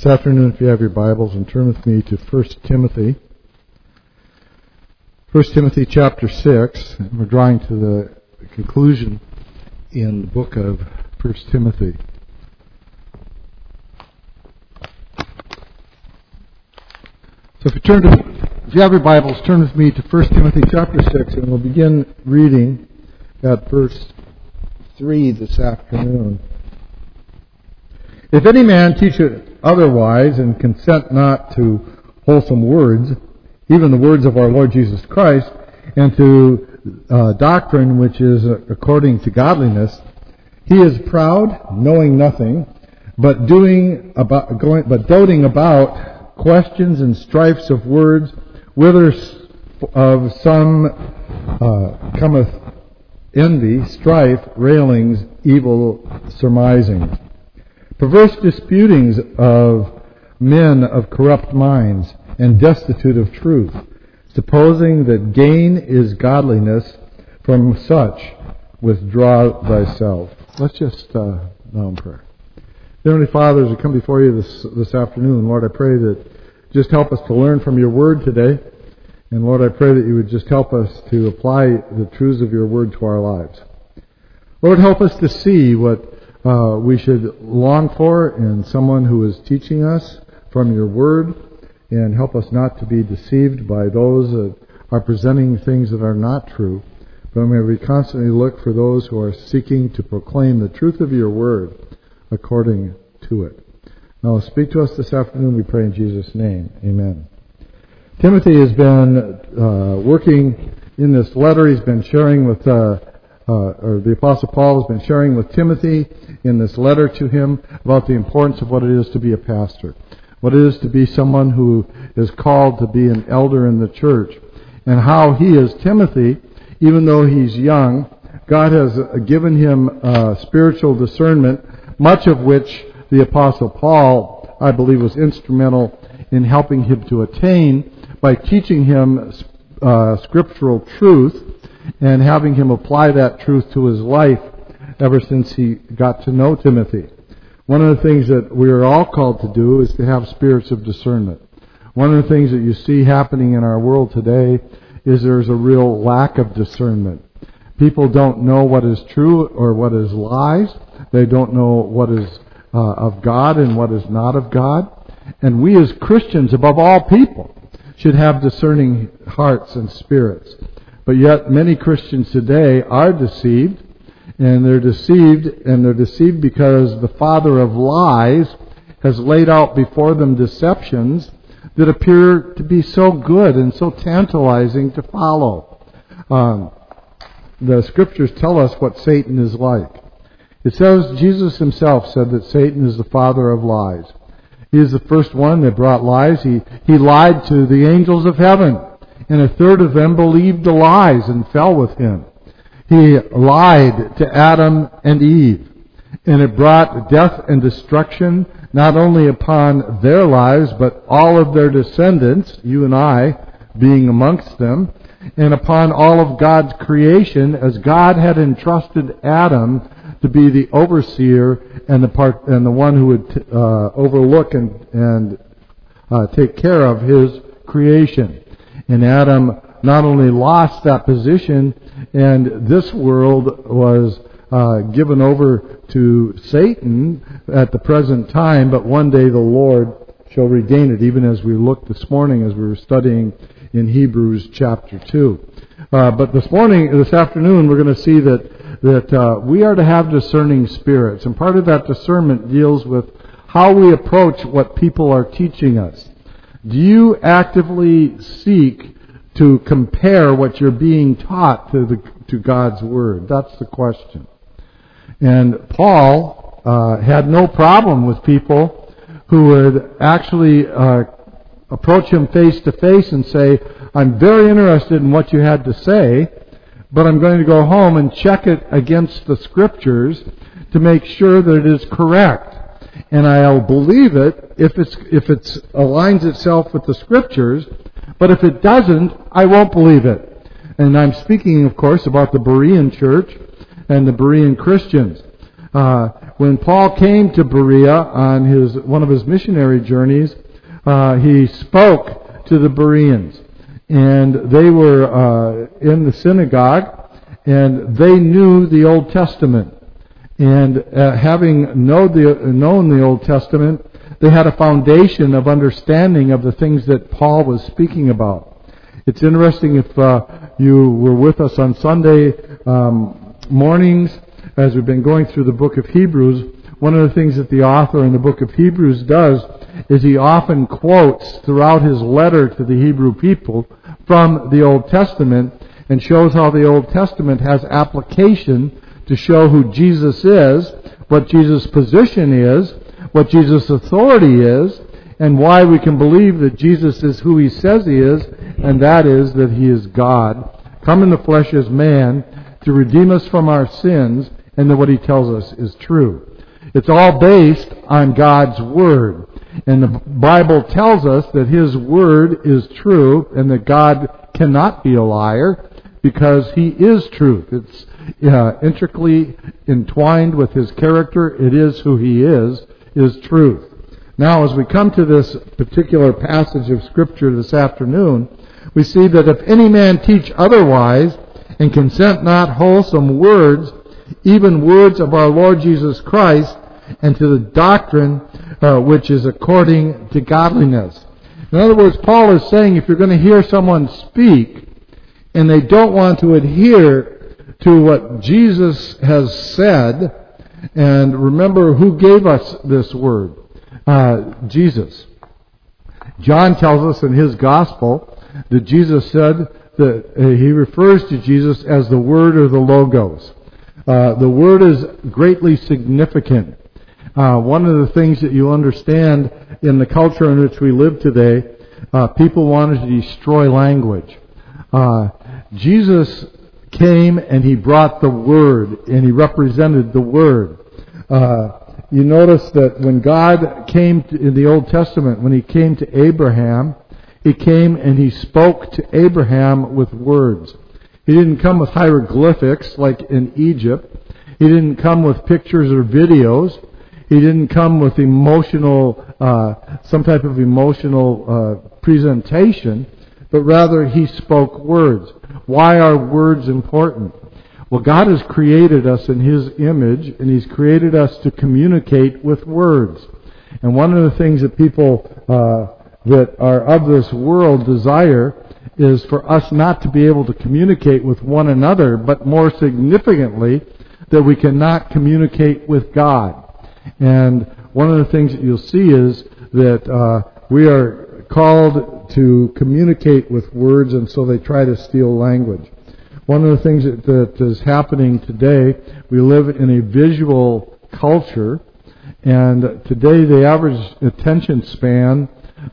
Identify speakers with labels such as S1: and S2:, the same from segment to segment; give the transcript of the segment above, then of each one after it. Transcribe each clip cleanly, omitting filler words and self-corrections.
S1: This afternoon, if you have your Bibles, and turn with me to 1 Timothy. 1 Timothy chapter 6. And we're drawing to the conclusion in the book of 1 Timothy. So if you have your Bibles, turn with me to 1 Timothy chapter 6, and we'll begin reading at verse 3 this afternoon. If any man teach it otherwise, and consent not to wholesome words, even the words of our Lord Jesus Christ, and to doctrine which is according to godliness, he is proud, knowing nothing, but doting about questions and strifes of words, whither of some cometh envy, strife, railings, evil surmisings. Perverse disputings of men of corrupt minds, and destitute of truth, supposing that gain is godliness. From such withdraw thyself. Let's just now in prayer. Heavenly Father, as we come before you this afternoon, Lord, I pray that just help us to learn from your word today. And Lord, I pray that you would just help us to apply the truths of your word to our lives. Lord, help us to see what we should long for in someone who is teaching us from your word, and help us not to be deceived by those that are presenting things that are not true, but may we constantly look for those who are seeking to proclaim the truth of your word according to it. Now speak to us this afternoon, we pray in Jesus' name. Amen. Timothy has been working in this letter. He's been sharing with or the Apostle Paul has been sharing with Timothy in this letter to him about the importance of what it is to be a pastor, what it is to be someone who is called to be an elder in the church, and how he is Timothy, even though he's young, God has given him spiritual discernment, much of which the Apostle Paul, I believe, was instrumental in helping him to attain by teaching him scriptural truth and having him apply that truth to his life ever since he got to know Timothy. One of the things that we are all called to do is to have spirits of discernment. One of the things that you see happening in our world today is there's a real lack of discernment. People don't know what is true or what is lies. They don't know what is of God and what is not of God. And we as Christians, above all people, should have discerning hearts and spirits. But yet many Christians today are deceived, and they're deceived because the father of lies has laid out before them deceptions that appear to be so good and so tantalizing to follow. The scriptures tell us what Satan is like. It says, Jesus himself said that Satan is the father of lies. He is the first one that brought lies. He lied to the angels of heaven, and a third of them believed the lies and fell with him. He lied to Adam and Eve, and it brought death and destruction not only upon their lives, but all of their descendants, you and I being amongst them, and upon all of God's creation, as God had entrusted Adam to be the overseer and the one who would overlook and take care of his creation. And Adam not only lost that position, and this world was given over to Satan at the present time, but one day the Lord shall regain it, even as we looked this morning as we were studying in Hebrews chapter 2. But this afternoon, we're going to see that we are to have discerning spirits, and part of that discernment deals with how we approach what people are teaching us. Do you actively seek to compare what you're being taught to God's Word? That's the question. And Paul had no problem with people who would actually approach him face to face and say, I'm very interested in what you had to say, but I'm going to go home and check it against the Scriptures to make sure that it is correct. And I'll believe it if it aligns itself with the Scriptures, but if it doesn't, I won't believe it. And I'm speaking, of course, about the Berean church and the Berean Christians. When Paul came to Berea on one of his missionary journeys, he spoke to the Bereans. And they were in the synagogue, and they knew the Old Testament. And having known the Old Testament, they had a foundation of understanding of the things that Paul was speaking about. It's interesting, if you were with us on Sunday mornings as we've been going through the book of Hebrews, one of the things that the author in the book of Hebrews does is he often quotes throughout his letter to the Hebrew people from the Old Testament and shows how the Old Testament has application to show who Jesus is, what Jesus' position is, what Jesus' authority is, and why we can believe that Jesus is who he says he is, and that is that he is God, come in the flesh as man to redeem us from our sins, and that what he tells us is true. It's all based on God's Word. And the Bible tells us that his Word is true and that God cannot be a liar because he is truth. It's intricately entwined with his character. It is who he is truth. Now, as we come to this particular passage of Scripture this afternoon, we see that if any man teach otherwise and consent not wholesome words, even words of our Lord Jesus Christ, and to the doctrine which is according to godliness. In other words, Paul is saying if you're going to hear someone speak and they don't want to adhere to what Jesus has said, and remember who gave us this word, Jesus. John tells us in his gospel that Jesus said that he refers to Jesus as the Word or the Logos. The Word is greatly significant. One of the things that you understand in the culture in which we live today, people wanted to destroy language. Jesus came and he brought the Word, and he represented the Word. You notice that when God came in the Old Testament, when he came to Abraham, he came and he spoke to Abraham with words. He didn't come with hieroglyphics like in Egypt. He didn't come with pictures or videos. He didn't come with some type of emotional presentation, but rather he spoke words. Why are words important? Well, God has created us in his image, and he's created us to communicate with words. And one of the things that people that are of this world desire is for us not to be able to communicate with one another, but more significantly, that we cannot communicate with God. And one of the things that you'll see is that we are called to communicate with words, and so they try to steal language. One of the things that is happening today, we live in a visual culture, and today the average attention span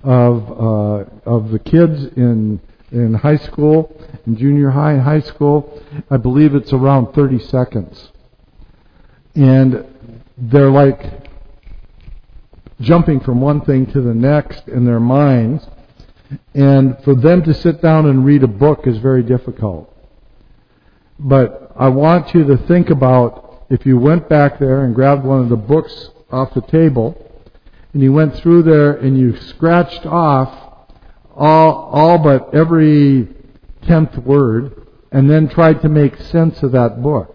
S1: of the kids in high school, in junior high and high school, I believe it's around 30 seconds. And they're like jumping from one thing to the next in their minds. And for them to sit down and read a book is very difficult. But I want you to think about if you went back there and grabbed one of the books off the table, and you went through there and you scratched off all but every 10th word, and then tried to make sense of that book.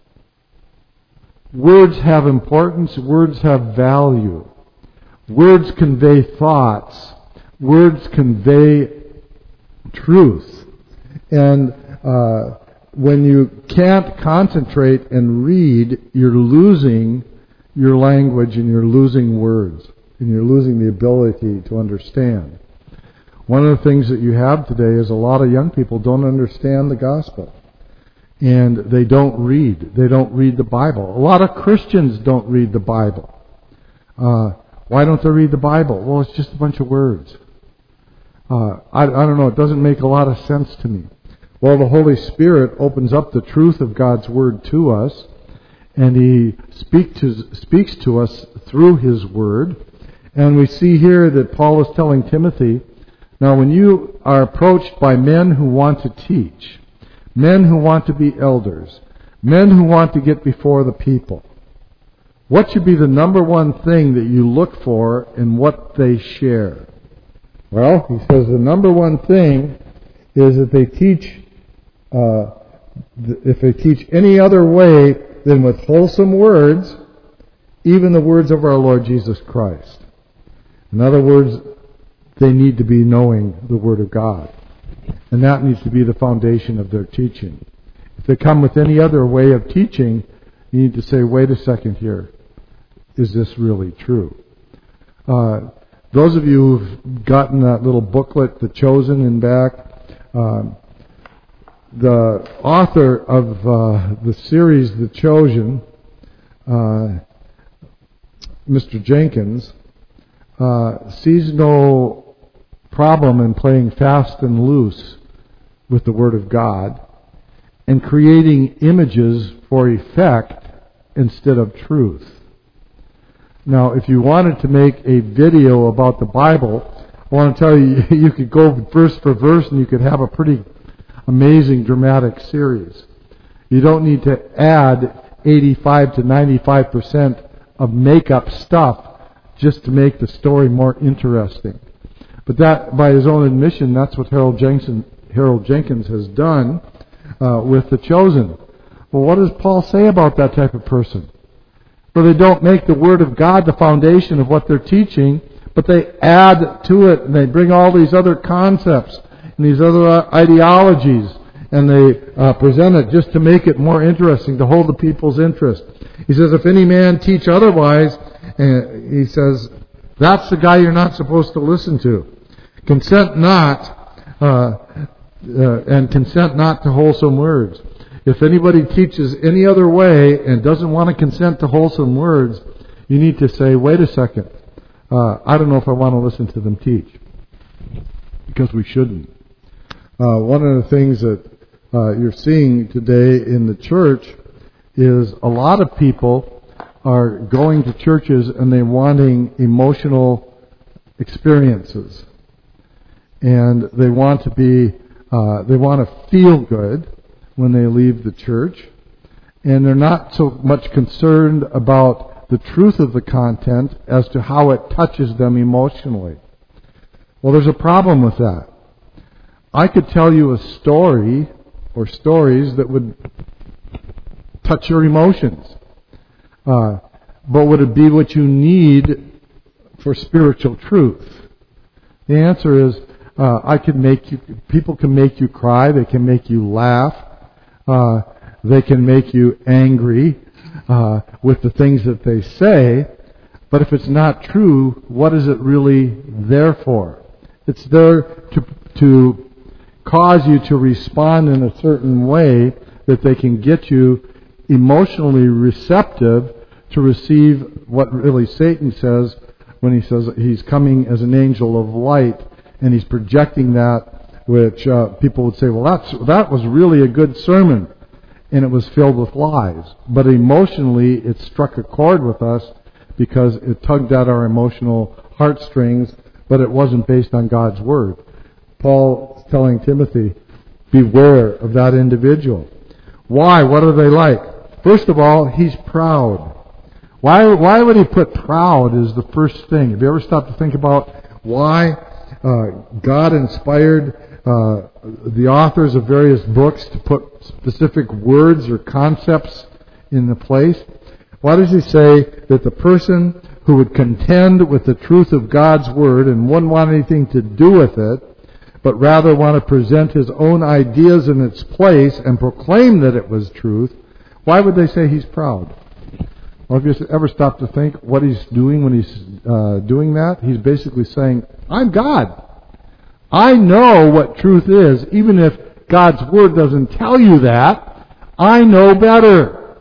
S1: Words have importance. Words have value. Words convey thoughts. Words convey truth. And when you can't concentrate and read, you're losing your language and you're losing words. And you're losing the ability to understand. One of the things that you have today is a lot of young people don't understand the gospel. And they don't read. They don't read the Bible. A lot of Christians don't read the Bible. Why don't they read the Bible? Well, it's just a bunch of words. I don't know. It doesn't make a lot of sense to me. Well, the Holy Spirit opens up the truth of God's Word to us, and he speaks to us through his Word. And we see here that Paul is telling Timothy, now when you are approached by men who want to teach, men who want to be elders, men who want to get before the people, What should be the number one thing that you look for in what they share? Well, he says the number one thing is that they teach, if they teach any other way than with wholesome words, even the words of our Lord Jesus Christ. In other words, they need to be knowing the Word of God. And that needs to be the foundation of their teaching. If they come with any other way of teaching, you need to say, wait a second here. Is this really true? Those of you who've gotten that little booklet, The Chosen, in back, the author of the series, The Chosen, Mr. Jenkins, sees no problem in playing fast and loose with the Word of God and creating images for effect instead of truth. Now, if you wanted to make a video about the Bible, I want to tell you, you could go verse for verse and you could have a pretty amazing dramatic series. You don't need to add 85 to 95% of make-up stuff just to make the story more interesting. But that, by his own admission, that's what Harold Jenkins has done with The Chosen. Well, what does Paul say about that type of person? Well, they don't make the Word of God the foundation of what they're teaching, but they add to it, and they bring all these other concepts and these other ideologies, and they present it just to make it more interesting, to hold the people's interest. He says, if any man teach otherwise, he says, that's the guy you're not supposed to listen to. Consent not, and consent not to wholesome words. If anybody teaches any other way and doesn't want to consent to wholesome words, you need to say, wait a second, I don't know if I want to listen to them teach. Because we shouldn't. One of the things that you're seeing today in the church is a lot of people are going to churches and they're wanting emotional experiences. And they want to feel good when they leave the church. And they're not so much concerned about the truth of the content as to how it touches them emotionally. Well, there's a problem with that. I could tell you a story or stories that would touch your emotions. But would it be what you need for spiritual truth? The answer is, people can make you cry, they can make you laugh, they can make you angry with the things that they say, but if it's not true, what is it really there for? It's there to cause you to respond in a certain way that they can get you emotionally receptive to receive what really Satan says when he says he's coming as an angel of light, and he's projecting that, which people would say, well, that was really a good sermon, and it was filled with lies. But emotionally, it struck a chord with us because it tugged at our emotional heartstrings, but it wasn't based on God's Word. Paul is telling Timothy, beware of that individual. Why? What are they like? First of all, he's proud. Why would he put proud as the first thing? Have you ever stopped to think about why God inspired the authors of various books to put specific words or concepts in the place? Why does he say that the person who would contend with the truth of God's Word and wouldn't want anything to do with it, but rather want to present his own ideas in its place and proclaim that it was truth, why would they say he's proud? Well, have you ever stopped to think what he's doing when he's doing that? He's basically saying, I'm God. I know what truth is. Even if God's Word doesn't tell you that, I know better.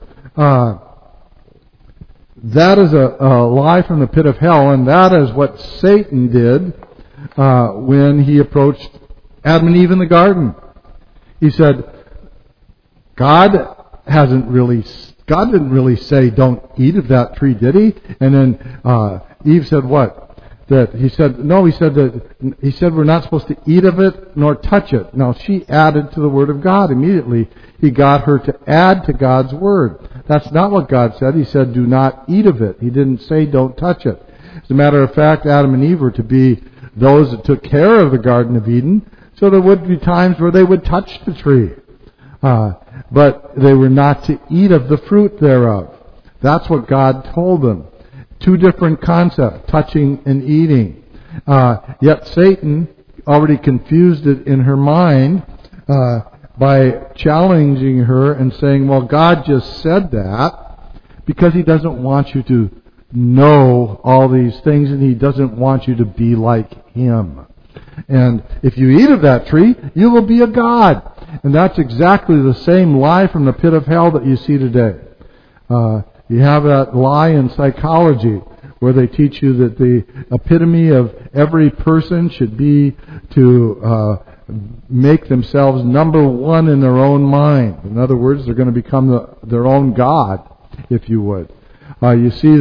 S1: That is a lie from the pit of hell, and that is what Satan did when he approached Adam and Eve in the garden. He said, God didn't really say don't eat of that tree, did he? And then Eve said what? He said we're not supposed to eat of it nor touch it. Now she added to the Word of God immediately. He got her to add to God's Word. That's not what God said. He said, do not eat of it. He didn't say, don't touch it. As a matter of fact, Adam and Eve were to be those that took care of the Garden of Eden, so there would be times where they would touch the tree. But they were not to eat of the fruit thereof. That's what God told them. Two different concepts, touching and eating. Yet Satan already confused it in her mind by challenging her and saying, well, God just said that because He doesn't want you to know all these things, and He doesn't want you to be like Him. And if you eat of that tree, you will be a god. And that's exactly the same lie from the pit of hell that you see today. You have that lie in psychology where they teach you that the epitome of every person should be to make themselves number one in their own mind. In other words, they're going to become their own god, if you would. You see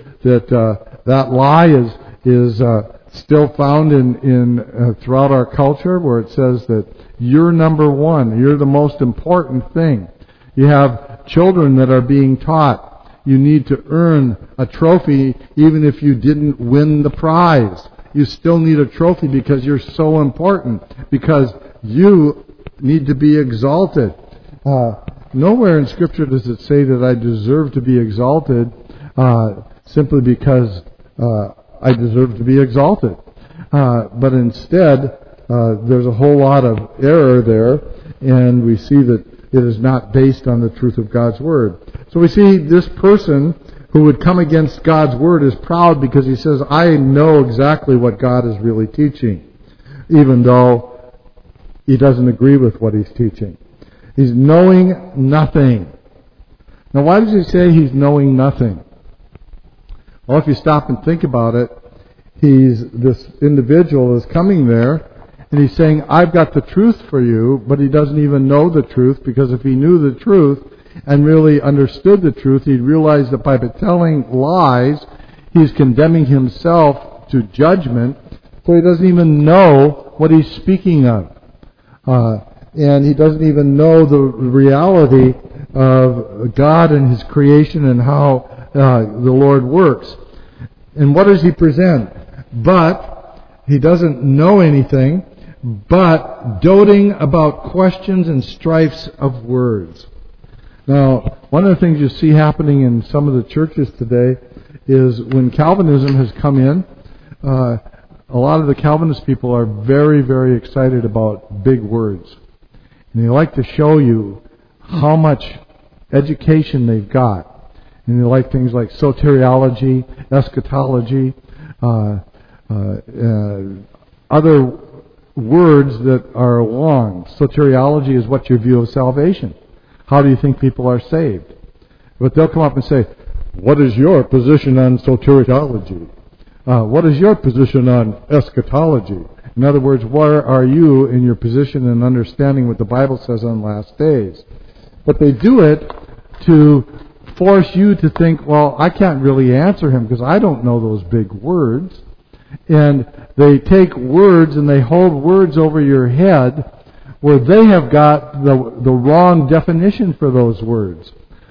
S1: that lie is still found in throughout our culture, where it says that you're number one, you're the most important thing. You have children that are being taught you need to earn a trophy even if you didn't win the prize. You still need a trophy because you're so important, because you need to be exalted. Nowhere in Scripture does it say that I deserve to be exalted simply because I deserve to be exalted. But instead, there's a whole lot of error there, and we see that it is not based on the truth of God's Word. So we see this person who would come against God's Word is proud because he says, I know exactly what God is really teaching, even though he doesn't agree with what he's teaching. He's knowing nothing. Now, why does he say he's knowing nothing? Well, if you stop and think about it, this individual is coming there, and he's saying, I've got the truth for you, but he doesn't even know the truth, because if he knew the truth and really understood the truth, he'd realize that by telling lies, he's condemning himself to judgment, so he doesn't even know what he's speaking of. And he doesn't even know the reality of God and His creation and how the Lord works. And what does he present? But he doesn't know anything, but doting about questions and strifes of words. Now, one of the things you see happening in some of the churches today is when Calvinism has come in, a lot of the Calvinist people are very, very excited about big words. And they like to show you how much education they've got. And they like things like soteriology, eschatology, other words that are long. Soteriology is what's your view of salvation? How do you think people are saved? But they'll come up and say, what is your position on soteriology? What is your position on eschatology? In other words, where are you in your position in understanding what the Bible says on last days? But they do it to force you to think, well, I can't really answer him because I don't know those big words. And they take words and they hold words over your head where they have got the wrong definition for those words.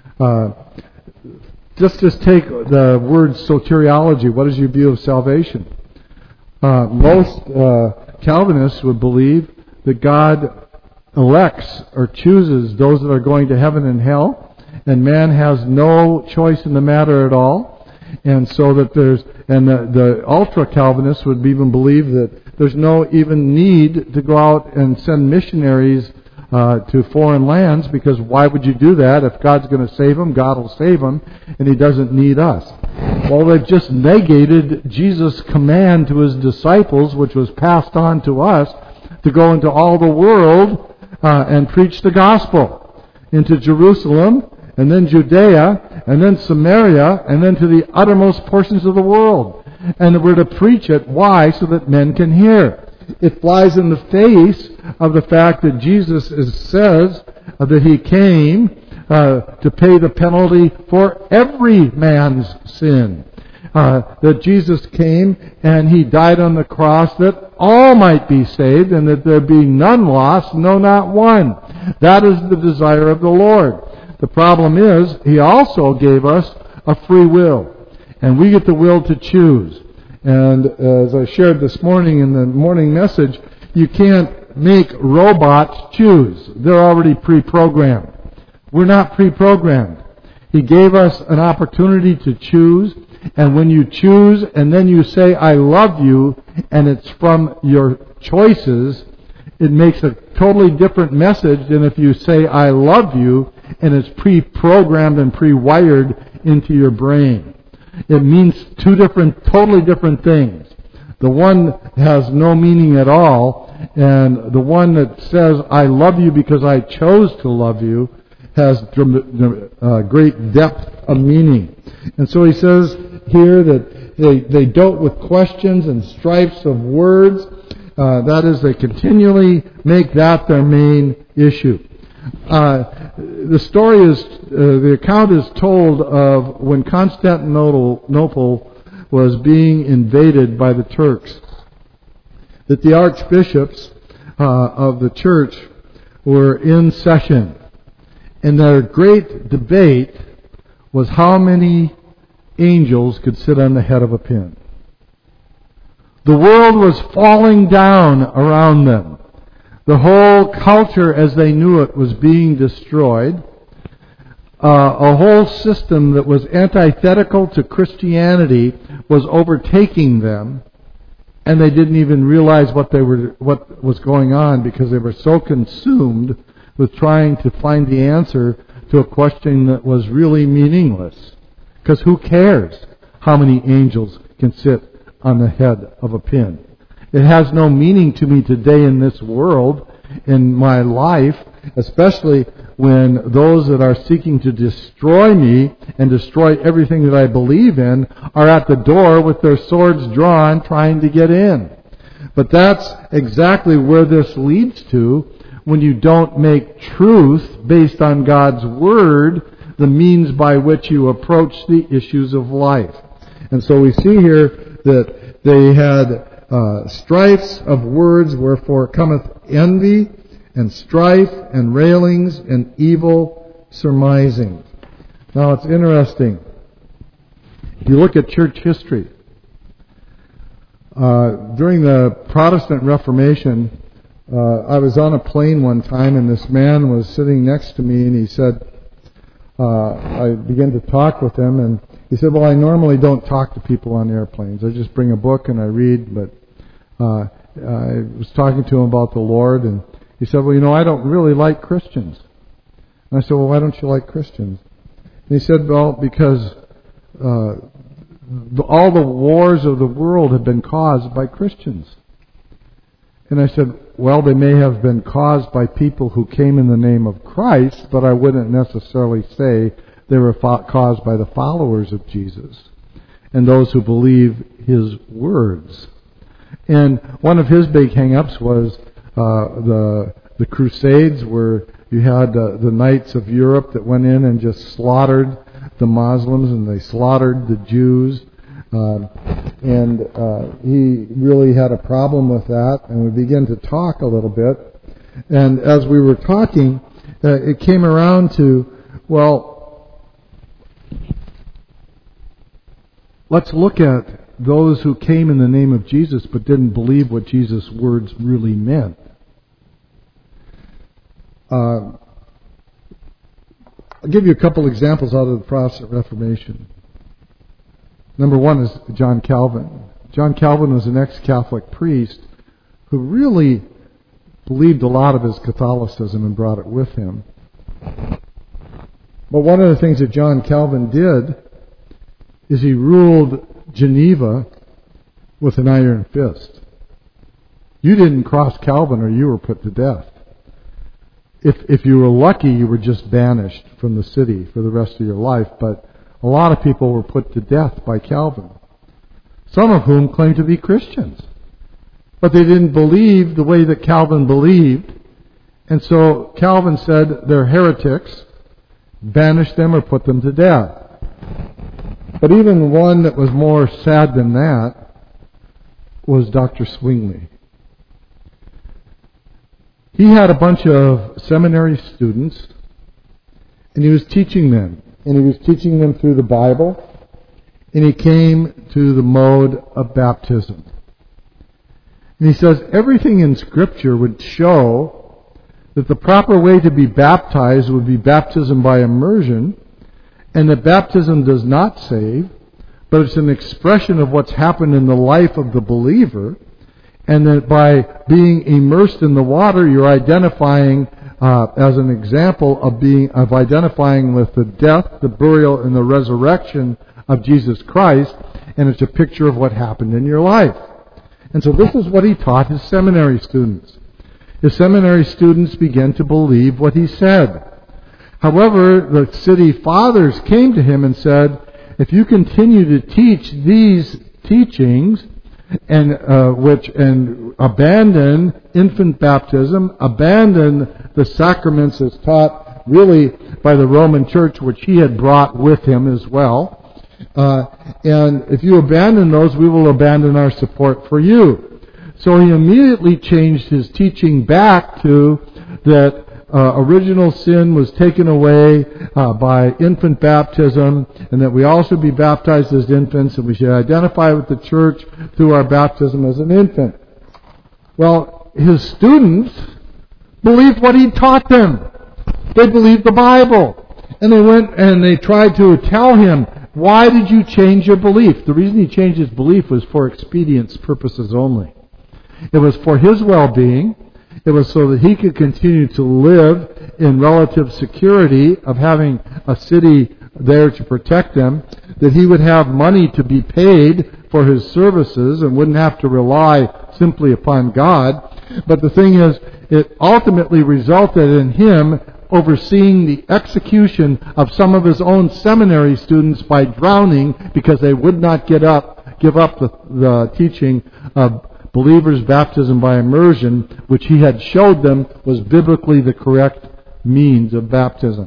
S1: Just take the word soteriology. What is your view of salvation? Most Calvinists would believe that God elects or chooses those that are going to heaven and hell, and man has no choice in the matter at all. And so that the ultra-Calvinists would even believe that there's no even need to go out and send missionaries to foreign lands, because why would you do that? If God's going to save them, God will save them, and He doesn't need us. Well, they've just negated Jesus' command to His disciples, which was passed on to us, to go into all the world and preach the gospel, into Jerusalem, and then Judea, and then Samaria, and then to the uttermost portions of the world. And we're to preach it. Why? So that men can hear. It flies in the face of the fact that Jesus says that He came to pay the penalty for every man's sin. That Jesus came and He died on the cross that all might be saved, and that there be none lost, no, not one. That is the desire of the Lord. The problem is, He also gave us a free will, and we get the will to choose. And as I shared this morning in the morning message, you can't make robots choose. They're already pre-programmed. We're not pre-programmed. He gave us an opportunity to choose, and when you choose and then you say, I love you, and it's from your choices, it makes a totally different message than if you say, I love you, and it's pre-programmed and pre-wired into your brain. It means two totally different things. The one has no meaning at all, and the one that says, I love you because I chose to love you, has great depth of meaning. And so he says here that they dealt with questions and strifes of words. That is, they continually make that their main issue. The story is, the account is told of when Constantinople was being invaded by the Turks, that the archbishops of the church were in session, and their great debate was how many angels could sit on the head of a pin. The world was falling down around them. The whole culture as they knew it was being destroyed. A whole system that was antithetical to Christianity was overtaking them, and they didn't even realize what was going on because they were so consumed with trying to find the answer to a question that was really meaningless. Because who cares how many angels can sit on the head of a pin? It has no meaning to me today in this world, in my life, especially when those that are seeking to destroy me and destroy everything that I believe in are at the door with their swords drawn trying to get in. But that's exactly where this leads to when you don't make truth based on God's Word the means by which you approach the issues of life. And so we see here that they had strifes of words, wherefore cometh envy, and strife, and railings, and evil surmising. Now it's interesting. If you look at church history, during the Protestant Reformation, I was on a plane one time, and this man was sitting next to me, and he said, I began to talk with him, and he said, well, I normally don't talk to people on airplanes. I just bring a book and I read, but I was talking to him about the Lord, and he said, well, I don't really like Christians. And I said, well, why don't you like Christians? And he said, well, because all the wars of the world have been caused by Christians. And I said, well, they may have been caused by people who came in the name of Christ, but I wouldn't necessarily say they were caused by the followers of Jesus and those who believe His words. And one of his big hang-ups was the Crusades, where you had the Knights of Europe that went in and just slaughtered the Muslims, and they slaughtered the Jews. And he really had a problem with that, and we began to talk a little bit. And as we were talking, it came around to, well, let's look at those who came in the name of Jesus but didn't believe what Jesus' words really meant. I'll give you a couple examples out of the Protestant Reformation. Number one is John Calvin. John Calvin was an ex-Catholic priest who really believed a lot of his Catholicism and brought it with him. But one of the things that John Calvin did is he ruled Geneva with an iron fist. You didn't cross Calvin or you were put to death. If you were lucky, you were just banished from the city for the rest of your life, but a lot of people were put to death by Calvin, some of whom claimed to be Christians. But they didn't believe the way that Calvin believed, and so Calvin said they're heretics, banished them or put them to death. But even one that was more sad than that was Dr. Zwingli. He had a bunch of seminary students, And he was teaching them. And he was teaching them through the Bible. And he came to the mode of baptism. And he says everything in Scripture would show that the proper way to be baptized would be baptism by immersion, and that baptism does not save, but it's an expression of what's happened in the life of the believer, and that by being immersed in the water, you're identifying as an example of identifying with the death, the burial, and the resurrection of Jesus Christ, and it's a picture of what happened in your life. And so this is what he taught his seminary students. His seminary students began to believe what he said. However, the city fathers came to him and said, if you continue to teach these teachings and abandon infant baptism, abandon the sacraments as taught really by the Roman Church, which he had brought with him as well, and if you abandon those, we will abandon our support for you. So he immediately changed his teaching back to that original sin was taken away by infant baptism, and that we all should be baptized as infants, and we should identify with the church through our baptism as an infant. Well, his students believed what he taught them. They believed the Bible. And they went and they tried to tell him, why did you change your belief? The reason he changed his belief was for expedience purposes only. It was for his well-being. It was so that he could continue to live in relative security of having a city there to protect them, that he would have money to be paid for his services and wouldn't have to rely simply upon God. But the thing is, it ultimately resulted in him overseeing the execution of some of his own seminary students by drowning because they would not give up the teaching of believers' baptism by immersion, which he had showed them was biblically the correct means of baptism.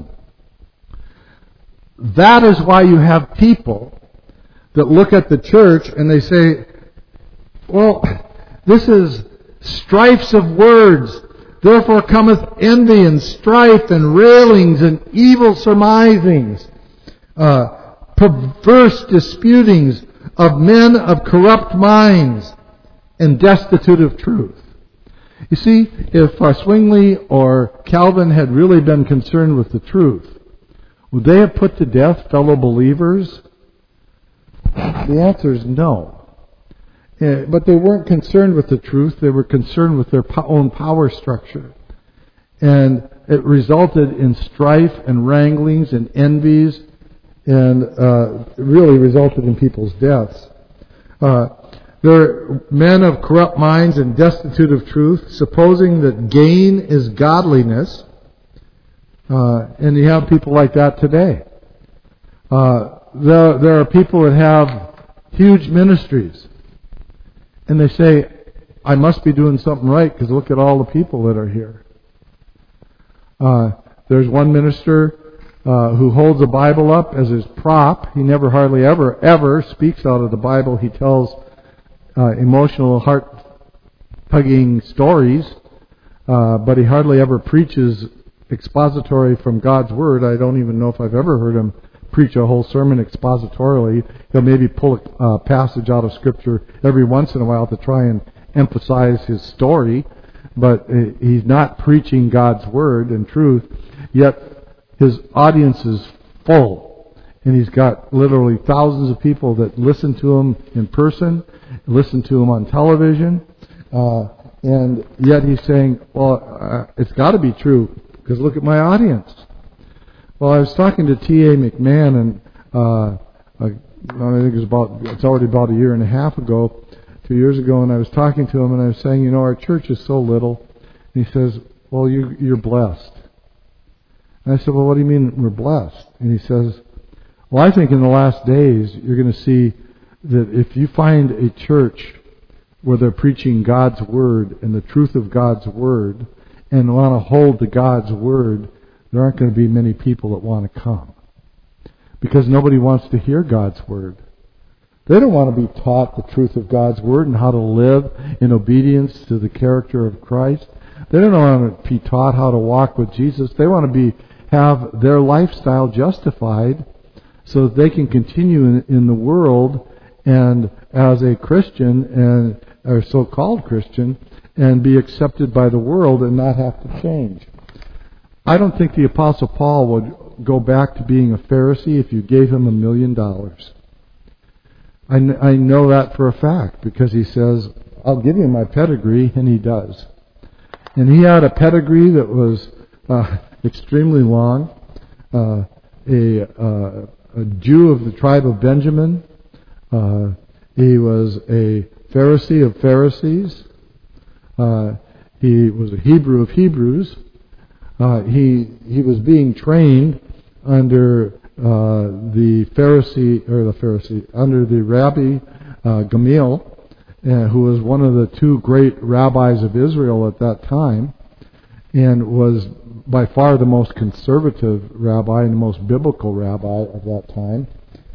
S1: That is why you have people that look at the church and they say, well, this is strifes of words. Therefore cometh envy and strife and railings and evil surmisings, perverse disputings of men of corrupt minds and destitute of truth. You see, if Zwingli or Calvin had really been concerned with the truth, would they have put to death fellow believers? The answer is no. But they weren't concerned with the truth. They were concerned with their own power structure. And it resulted in strife and wranglings and envies, and really resulted in people's deaths. They're men of corrupt minds and destitute of truth, supposing that gain is godliness. And you have people like that today. There are people that have huge ministries. And they say, I must be doing something right because look at all the people that are here. There's one minister who holds a Bible up as his prop. He never hardly ever speaks out of the Bible. He tells emotional, heart-tugging stories, but he hardly ever preaches expository from God's Word. I don't even know if I've ever heard him preach a whole sermon expositorily. He'll maybe pull a passage out of Scripture every once in a while to try and emphasize his story, but he's not preaching God's Word and truth, yet his audience is full. And he's got literally thousands of people that listen to him in person, listen to him on television, and yet he's saying, well, it's got to be true, because look at my audience. Well, I was talking to T.A. McMahon, and I think it's already about a year and a half ago, 2 years ago, and I was talking to him, and I was saying, our church is so little. And he says, well, you're blessed. And I said, well, what do you mean we're blessed? And he says, well, I think in the last days, you're going to see that if you find a church where they're preaching God's Word and the truth of God's Word and want to hold to God's Word, there aren't going to be many people that want to come. Because nobody wants to hear God's Word. They don't want to be taught the truth of God's Word and how to live in obedience to the character of Christ. They don't want to be taught how to walk with Jesus. They want to be have their lifestyle justified so that they can continue in the world and as a Christian and or so-called Christian and be accepted by the world and not have to change. I don't think the Apostle Paul would go back to being a Pharisee if you gave him $1 million. I know that for a fact because he says, I'll give you my pedigree, and he does. And he had a pedigree that was extremely long. A Jew of the tribe of Benjamin. He was a Pharisee of Pharisees. He was a Hebrew of Hebrews. He was being trained under under the Rabbi Gamaliel, who was one of the two great rabbis of Israel at that time, and was by far the most conservative rabbi and the most biblical rabbi of that time.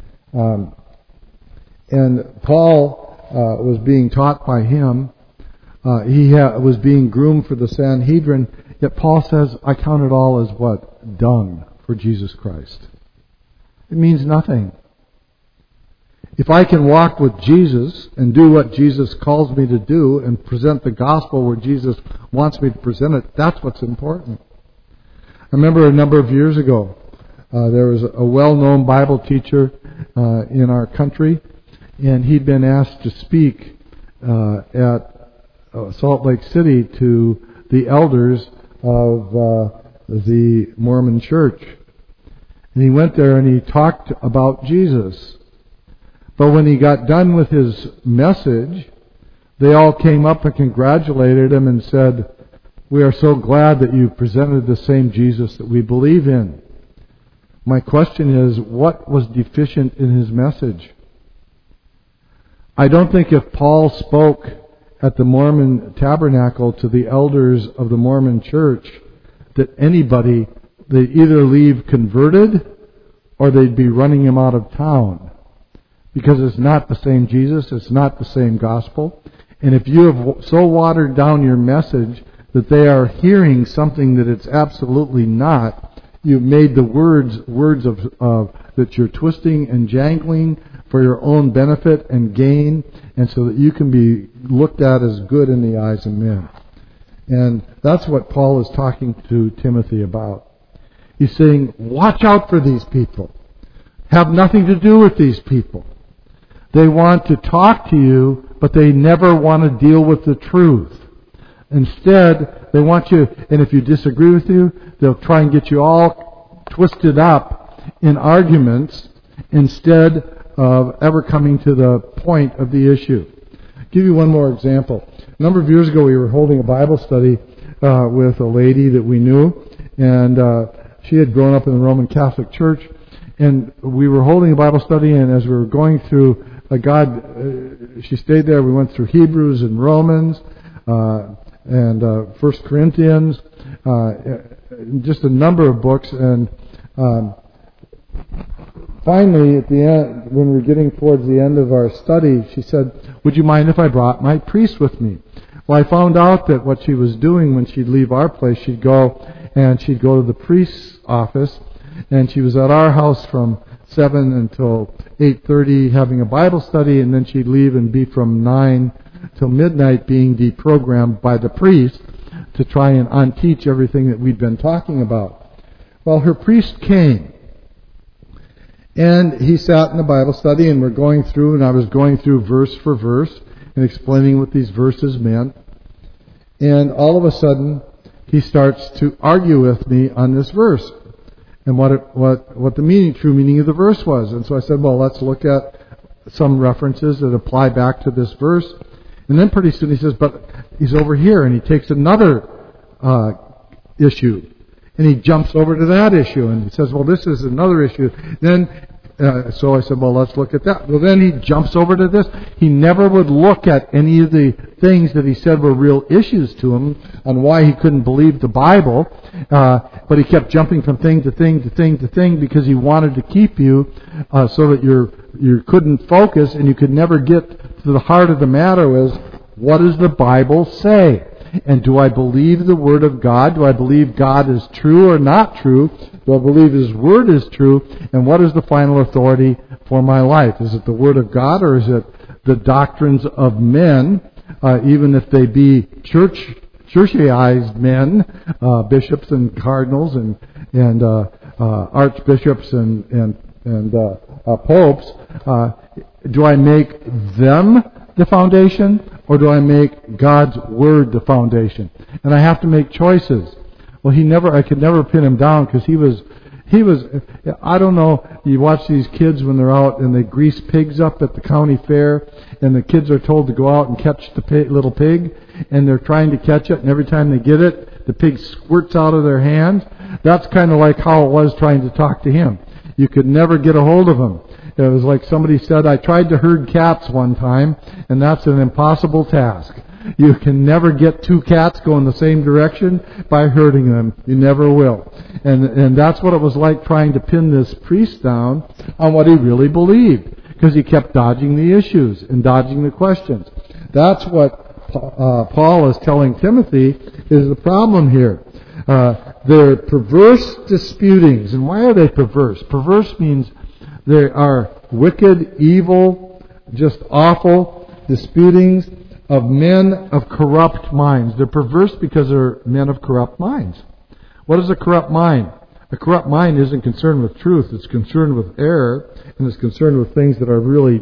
S1: And Paul was being taught by him. He was being groomed for the Sanhedrin. Yet Paul says, I count it all as what? Dung for Jesus Christ. It means nothing. If I can walk with Jesus and do what Jesus calls me to do and present the gospel where Jesus wants me to present it, that's what's important. I remember a number of years ago, there was a well-known Bible teacher in our country, and he'd been asked to speak at Salt Lake City to the elders of the Mormon Church. And he went there and he talked about Jesus. But when he got done with his message, they all came up and congratulated him and said, we are so glad that you presented the same Jesus that we believe in. My question is, what was deficient in his message? I don't think if Paul spoke at the Mormon Tabernacle to the elders of the Mormon Church that anybody, they'd either leave converted or they'd be running him out of town. Because it's not the same Jesus, it's not the same gospel. And if you have so watered down your message that they are hearing something that it's absolutely not, you've made the words of that you're twisting and jangling for your own benefit and gain, and so that you can be looked at as good in the eyes of men. And that's what Paul is talking to Timothy about. He's saying, watch out for these people. Have nothing to do with these people. They want to talk to you, but they never want to deal with the truth. Instead, they want you, and if you disagree with you, they'll try and get you all twisted up in arguments instead of ever coming to the point of the issue. I'll give you one more example. A number of years ago, we were holding a Bible study with a lady that we knew, and she had grown up in the Roman Catholic Church, and we were holding a Bible study, and as we were going through she stayed there. We went through Hebrews and Romans and 1 Corinthians, just a number of books, and finally, at the end, when we were getting towards the end of our study, she said, would you mind if I brought my priest with me? Well, I found out that what she was doing when she'd leave our place, she'd go to the priest's office, and she was at our house from 7 until 8:30 having a Bible study, and then she'd leave and be from 9 till midnight being deprogrammed by the priest to try and unteach everything that we'd been talking about. Well, her priest came, and he sat in the Bible study, and we're going through, and I was going through verse for verse and explaining what these verses meant, and all of a sudden he starts to argue with me on this verse and what the true meaning of the verse was. And so I said, well, let's look at some references that apply back to this verse. And then pretty soon he says, but he's over here, and he takes another issue, and he jumps over to that issue, and he says, well, this is another issue. Then, so I said, well, let's look at that. Well, then he jumps over to this. He never would look at any of the things that he said were real issues to him on why he couldn't believe the Bible, but he kept jumping from thing to thing to thing to thing because he wanted to keep you so that you couldn't focus and you could never get to the heart of the matter is, what does the Bible say? And do I believe the Word of God? Do I believe God is true or not true? Do I believe His Word is true? And what is the final authority for my life? Is it the Word of God, or is it the doctrines of men, even if they be churchiized men, bishops and cardinals and archbishops and popes? Do I make them the foundation, or do I make God's Word the foundation? And I have to make choices. Well, I could never pin him down, because he was, I don't know, you watch these kids when they're out and they grease pigs up at the county fair, and the kids are told to go out and catch the little pig, and they're trying to catch it, and every time they get it, the pig squirts out of their hands. That's kind of like how it was trying to talk to him. You could never get a hold of him. It was like somebody said, I tried to herd cats one time, and that's an impossible task. You can never get two cats going the same direction by herding them. You never will. And that's what it was like trying to pin this priest down on what he really believed, because he kept dodging the issues and dodging the questions. That's what Paul is telling Timothy is the problem here. They're perverse disputings. And why are they perverse? Perverse means they are wicked, evil, just awful disputings of men of corrupt minds. They're perverse because they're men of corrupt minds. What is a corrupt mind? A corrupt mind isn't concerned with truth. It's concerned with error, and it's concerned with things that are really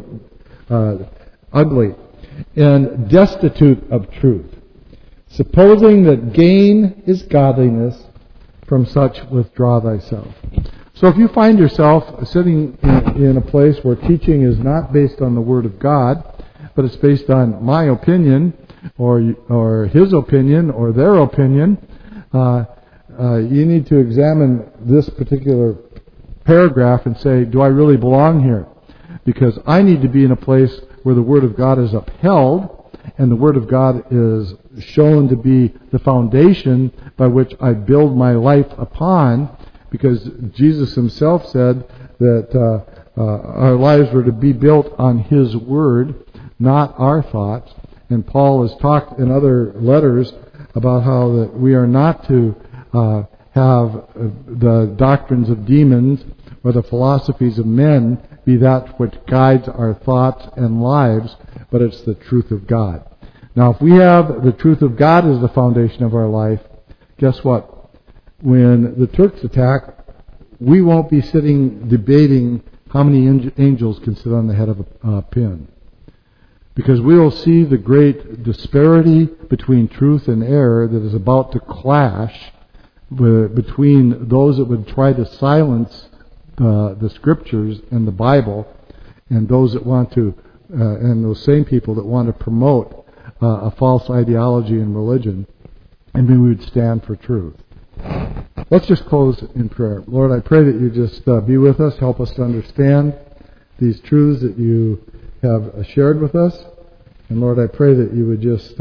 S1: ugly and destitute of truth. Supposing that gain is godliness, from such withdraw thyself. So if you find yourself sitting in a place where teaching is not based on the Word of God, but it's based on my opinion, or his opinion, or their opinion, you need to examine this particular paragraph and say, do I really belong here? Because I need to be in a place where the Word of God is upheld, and the Word of God is shown to be the foundation by which I build my life upon, because Jesus Himself said that our lives were to be built on His Word, not our thoughts. And Paul has talked in other letters about how that we are not to have the doctrines of demons or the philosophies of men be that which guides our thoughts and lives, but it's the truth of God. Now, if we have the truth of God as the foundation of our life, guess what? When the Turks attack, we won't be sitting debating how many angels can sit on the head of a pin. Because we will see the great disparity between truth and error that is about to clash between those that would try to silence the Scriptures and the Bible, and those that want to, and those same people that want to promote a false ideology in religion, and we would stand for truth. Let's just close in prayer. Lord, I pray that you just be with us, help us to understand these truths that you have shared with us. And Lord, I pray that you would just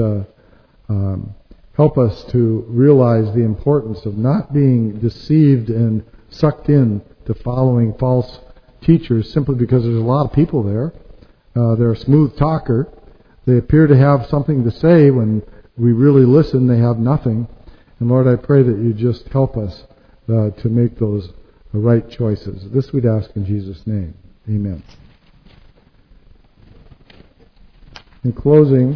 S1: help us to realize the importance of not being deceived and sucked in to following false teachers simply because there's a lot of people there. They're a smooth talker. They appear to have something to say. When we really listen, they have nothing. And Lord, I pray that you just help us to make those right choices. This we'd ask in Jesus' name. Amen. In closing,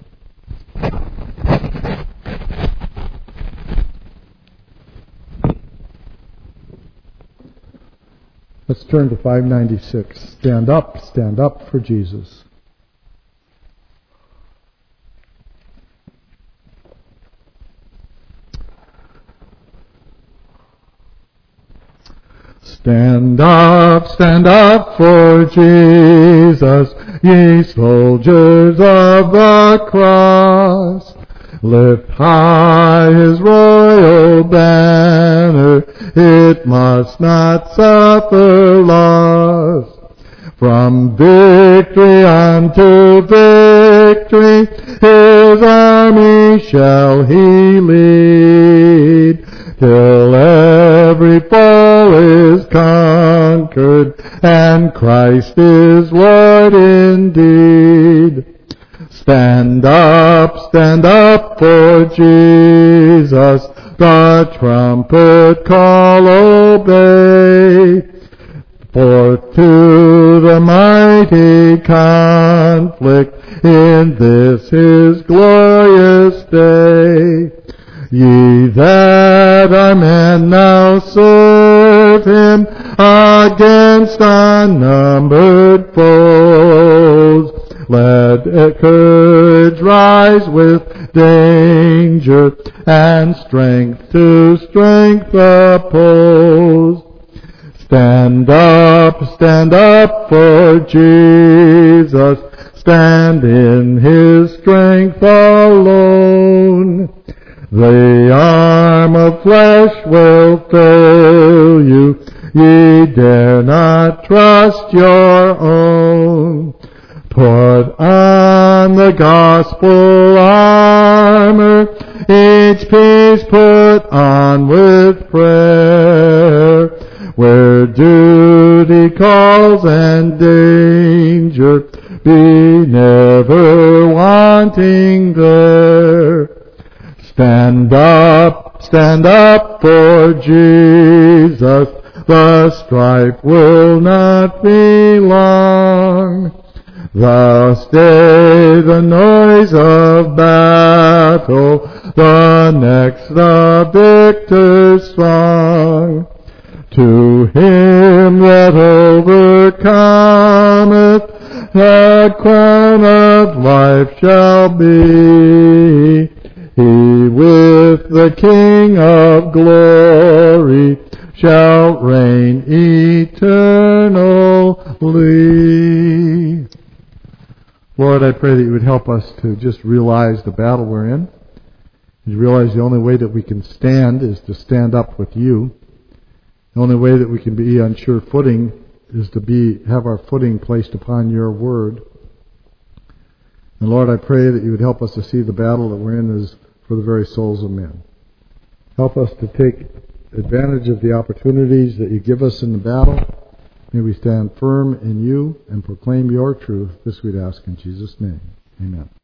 S1: let's turn to 596. Stand up for Jesus. Stand up for Jesus, ye soldiers of the cross. Lift high his royal banner, it must not suffer loss. From victory unto victory, his army shall he lead, till every foe is conquered, and Christ is Lord indeed. Stand up for Jesus, the trumpet call obey. Forth to the mighty conflict in this his glorious day. Ye that are men now serve him against unnumbered foes. Let courage rise with danger and strength to strength oppose. Stand up for Jesus, stand in his strength alone. The arm of flesh will fail you, ye dare not trust your own. Put on the gospel armor, each piece put on with prayer, where duty calls and danger, be never wanting there. Stand up for Jesus, the strife will not be long. Thus stay the noise of battle, the next the victor's song. To him that overcometh, the crown of life shall be. He with the King of glory shall reign eternally. Lord, I pray that you would help us to just realize the battle we're in. You realize the only way that we can stand is to stand up with you. The only way that we can be on sure footing is to have our footing placed upon your word. And Lord, I pray that you would help us to see the battle that we're in is for the very souls of men. Help us to take advantage of the opportunities that you give us in the battle. May we stand firm in you and proclaim your truth. This we'd ask in Jesus' name. Amen.